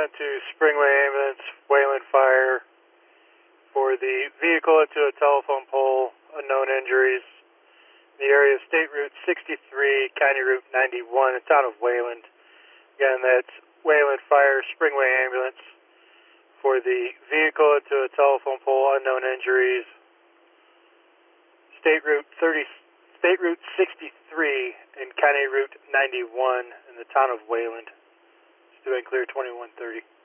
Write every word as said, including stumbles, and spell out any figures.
one to Springway Ambulance, Wayland Fire, for the vehicle into a telephone pole, unknown injuries. The area of State Route sixty-three, County Route ninety-one, the town of Wayland. Again, that's Wayland Fire, Springway Ambulance, for the vehicle into a telephone pole, unknown injuries. State Route thirty, State Route sixty-three and County Route ninety-one in the town of Wayland. It's doing clear twenty-one thirty.